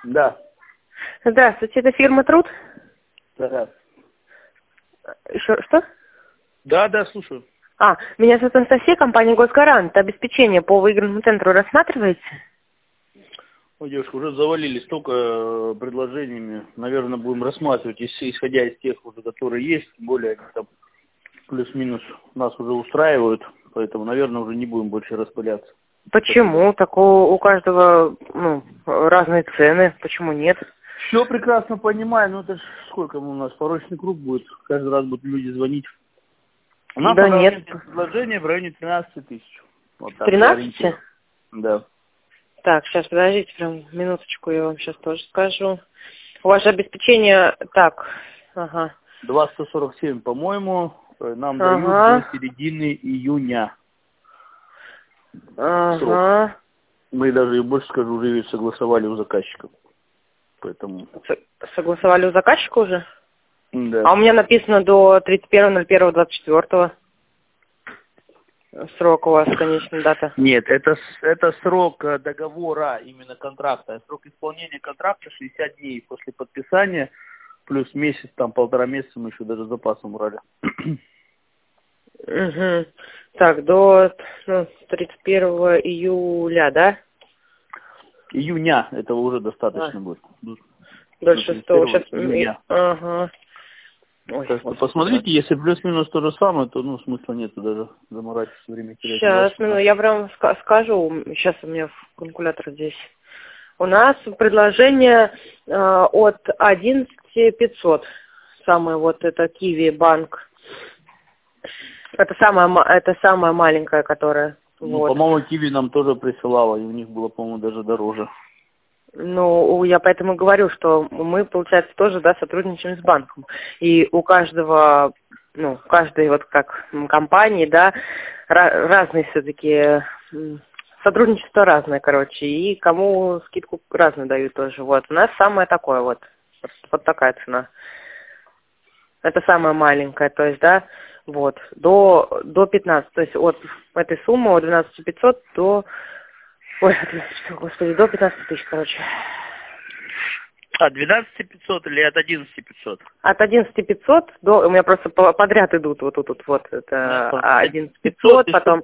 Да. Здравствуйте, это фирма «Труд». Да. Еще что? Да, слушаю. Меня зовут Анастасия, компания «Госгарант». Обеспечение по выигранному центру рассматриваете? Ой, девушка, уже завалили столько предложениями. Наверное, будем рассматривать, исходя из тех, уже, которые есть. Тем более, они там плюс-минус нас уже устраивают. Поэтому, наверное, уже не будем больше распыляться. Почему? Так у каждого разные цены. Почему нет? Все прекрасно понимаю, но это ж сколько у нас, порочный круг будет. Каждый раз будут люди звонить. У нас Да нет. предложение в районе 13 тысяч. Вот так, 13? Да. Так, сейчас, подождите, прям минуточку, я вам сейчас тоже скажу. У вас же обеспечение, так, ага. 247, по-моему, нам дают до середины июня. Срок. Мы даже, больше скажу, уже согласовали у заказчика. Поэтому... Согласовали у заказчика уже? Да. А у меня написано до 31.01.24. Срок у вас, конечная дата. Нет, это срок договора, именно контракта. Срок исполнения контракта 60 дней после подписания, плюс месяц, там 1,5 месяца мы еще даже запасом брали. Угу. Так, до 31 июля, да? Июня, этого уже достаточно будет. До 6 сейчас. Июня. Ага. Ой, так что посмотрите, если плюс-минус то же самое, то смысла нету даже заморачиваться, время терять. Сейчас, я прям скажу, сейчас у меня калькулятор здесь. У нас предложение от 11500. Самое вот это Киви банк. Это самая маленькая, которая. Вот. По-моему, Киви нам тоже присылала, и у них было, по-моему, даже дороже. Я поэтому говорю, что мы, получается, тоже, сотрудничаем с банком. И у каждого, каждой вот как компании, разные все-таки, сотрудничество разное, короче, и кому скидку разную дают тоже. Вот, у нас самое такое вот такая цена. Это самая маленькая, то есть, вот, до 15, то есть от этой суммы, от 12500 до... Ой, господи, до 15 тысяч, короче. От 12500 или от 11500? От 11500 до... У меня просто подряд идут вот тут вот. Это 11500, потом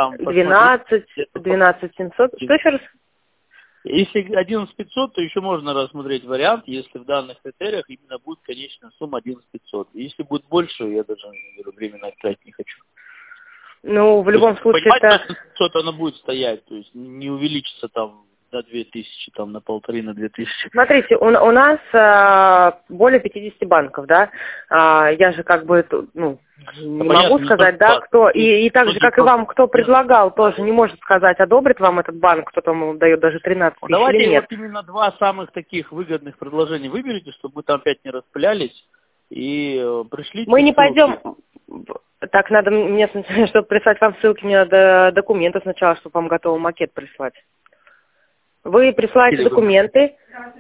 12700. Что еще раз? Если 11500, то еще можно рассмотреть вариант, если в данных критериях именно будет конечная сумма 11500. Если будет больше, я даже временно отправить не хочу. В любом случае это... Что-то оно будет стоять, то есть не увеличится там на 2000, там на 1500, на 2000. Смотрите, у нас более 50 банков, да? Я же не могу сказать, кто... И так же, как и вам, кто предлагал, тоже не может сказать, одобрит вам этот банк, кто там дает даже 13 тысяч давайте или нет. Вот именно два самых таких выгодных предложения выберите, чтобы мы там опять не распылялись и пришли. Мы не пойдем... Так, надо мне, чтобы прислать вам ссылки, мне надо документы сначала, чтобы вам готовый макет прислать. Вы присылаете документы,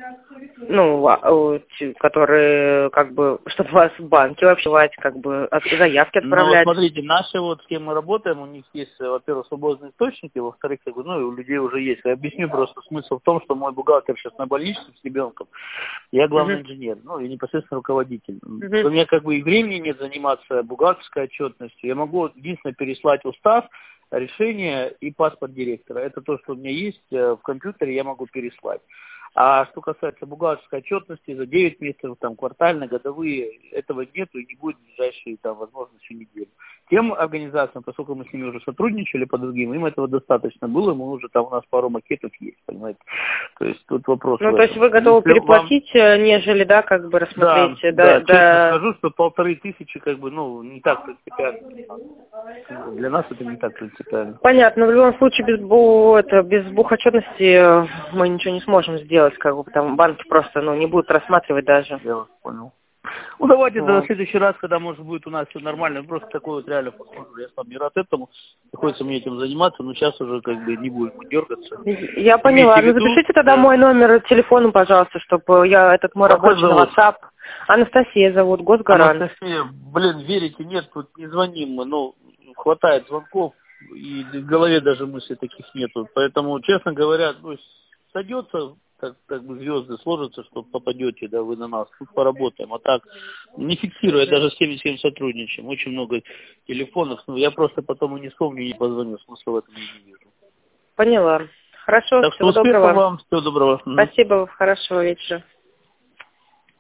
которые, чтобы вас в банке вообще, заявки отправлять. Смотрите, наши с кем мы работаем, у них есть, во-первых, свободные источники, во-вторых, у людей уже есть. Я объясню просто смысл в том, что мой бухгалтер сейчас на больничном с ребенком, я главный инженер, и непосредственно руководитель. У меня и времени нет заниматься бухгалтерской отчетностью. Я могу единственное переслать устав, решение и паспорт директора. Это то, что у меня есть в компьютере, я могу переслать. А что касается бухгалтерской отчетности за 9 месяцев, квартально, годовые, этого нету и не будет в ближайшие, возможно, еще неделю. Тем организациям, поскольку мы с ними уже сотрудничали по другим, им этого достаточно было, мы уже у нас пару макетов есть, понимаете. То есть тут вопрос. То есть вы готовы переплатить, нежели, рассмотреть? Да, честно скажу, что 1500, не так принципиально. Для нас это не так принципиально. Понятно, в любом случае без бухотчетности мы ничего не сможем сделать, банки просто, не будут рассматривать даже. Я вас понял. Давайте до следующий раз, когда, может, будет у нас все нормально. Просто такой реально похоже. Я сам не рад этому. Приходится мне этим заниматься, но сейчас уже не будем дергаться. Я поняла. Запишите тогда мой номер телефона, пожалуйста, чтобы мой рабочий на WhatsApp. Анастасия зовут, Госгарант. Анастасия, верите, нет, тут не звоним мы, хватает звонков, и в голове даже мыслей таких нету. Поэтому, честно говоря, сойдется как бы звезды сложатся, что попадете, да, вы на нас, тут поработаем. А так, не фиксируя, даже с теми, с кем сотрудничаем. Очень много телефонов, но я просто потом и не вспомню, и не позвоню, смысла в этом я не вижу. Поняла. Хорошо, Так что всего успехов доброго. вам, всего доброго. Спасибо, хорошего вечера.